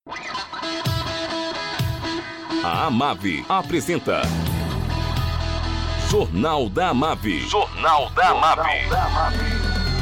A Amave apresenta Jornal da Amave. Jornal da Amave.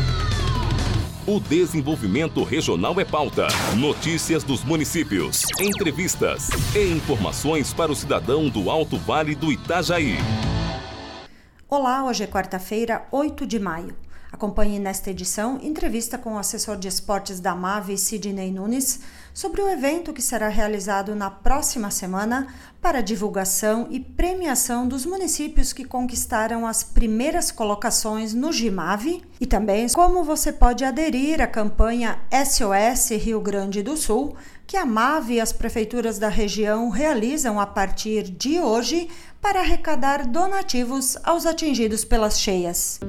O desenvolvimento regional é pauta. Notícias dos municípios, entrevistas e informações para o cidadão do Alto Vale do Itajaí. Olá, hoje é quarta-feira, 8 de maio. Acompanhe nesta edição entrevista com o assessor de esportes da Amave, Sidney Nunes, sobre o evento que será realizado na próxima semana para divulgação e premiação dos municípios que conquistaram as primeiras colocações no GIMAVE e também como você pode aderir à campanha SOS Rio Grande do Sul, que a Amave e as prefeituras da região realizam a partir de hoje para arrecadar donativos aos atingidos pelas cheias.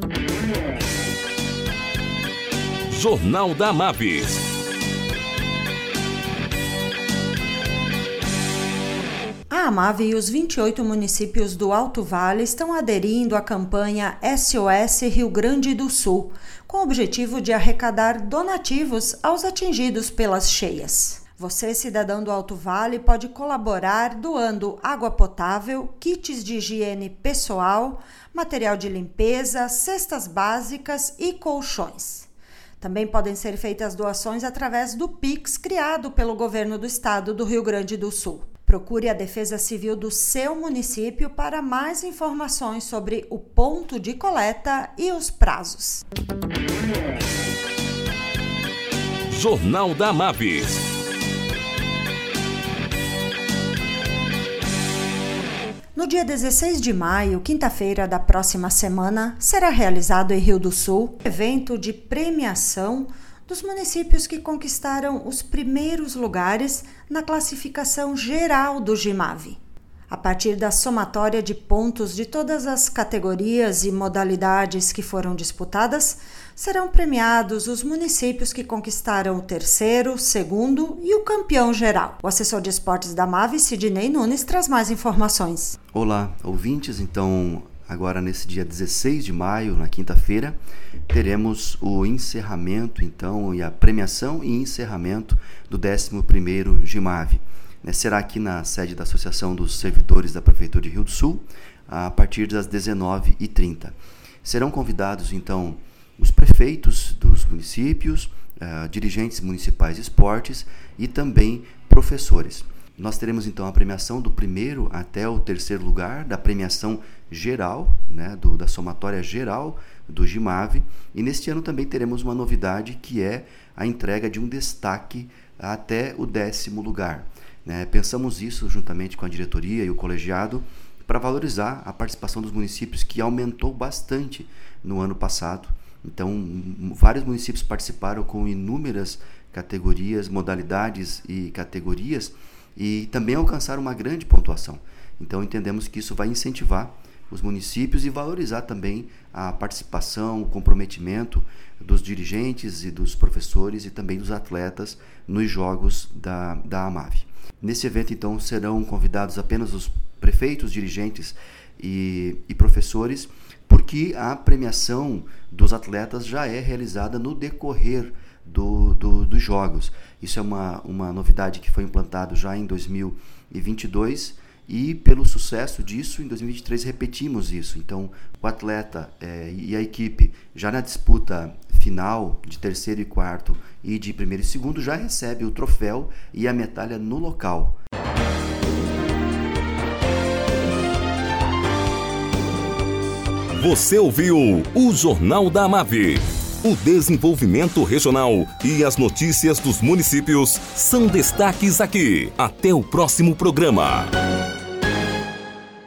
Jornal da Amave. A Amave e os 28 municípios do Alto Vale estão aderindo à campanha SOS Rio Grande do Sul, com o objetivo de arrecadar donativos aos atingidos pelas cheias. Você, cidadão do Alto Vale, pode colaborar doando água potável, kits de higiene pessoal, material de limpeza, cestas básicas e colchões. Também podem ser feitas doações através do Pix criado pelo Governo do Estado do Rio Grande do Sul. Procure a Defesa Civil do seu município para mais informações sobre o ponto de coleta e os prazos. Jornal da Amave. No dia 16 de maio, quinta-feira da próxima semana, será realizado em Rio do Sul evento de premiação dos municípios que conquistaram os primeiros lugares na classificação geral do GIMAVE. A partir da somatória de pontos de todas as categorias e modalidades que foram disputadas, serão premiados os municípios que conquistaram o terceiro, segundo e o campeão geral. O assessor de esportes da Amave, Sidney Nunes, traz mais informações. Olá, ouvintes. Então, agora nesse dia 16 de maio, na quinta-feira, teremos o encerramento, então, e a premiação e encerramento do 11º GIMAVE. Será aqui na sede da Associação dos Servidores da Prefeitura de Rio do Sul, a partir das 19h30. Serão convidados, então, os prefeitos dos municípios, dirigentes municipais de esportes e também professores. Nós teremos, então, a premiação do primeiro até o terceiro lugar, da premiação geral, da somatória geral do GIMAVE. E neste ano também teremos uma novidade, que é a entrega de um destaque até o 10º lugar. Pensamos isso juntamente com a diretoria e o colegiado para valorizar a participação dos municípios, que aumentou bastante no ano passado. Então, vários municípios participaram com inúmeras categorias, modalidades e categorias, e também alcançaram uma grande pontuação. Então, entendemos que isso vai incentivar os municípios e valorizar também a participação, o comprometimento dos dirigentes e dos professores e também dos atletas nos jogos da Amave. Nesse evento, então, serão convidados apenas os prefeitos, dirigentes e professores, porque a premiação dos atletas já é realizada no decorrer dos jogos. Isso é uma novidade que foi implantado já em 2022 e, pelo sucesso disso, em 2023 repetimos isso. Então, o atleta e a equipe, já na disputa final de terceiro e quarto e de primeiro e segundo, já recebe o troféu e a medalha no local. Você ouviu o Jornal da Amave. O desenvolvimento regional e as notícias dos municípios são destaques aqui. Até o próximo programa.